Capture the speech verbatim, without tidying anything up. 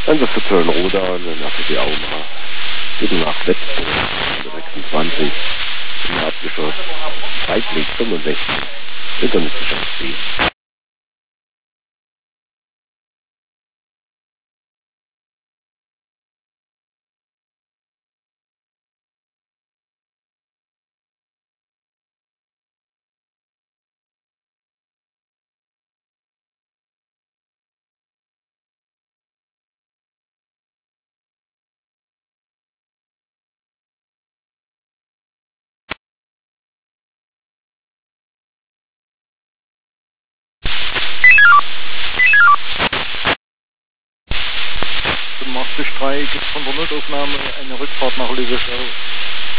Dann wirst du Zöllenroda und dann hast du die Auma. Guten Nacht, Wetzburg, sechsundzwanzig, im Erdgeschoss, Weitweg fünfundsechzig, Internetgeschäftsziel. Zum Marktbestrei gibt es von der Notaufnahme eine Rückfahrt nach Lübeschau.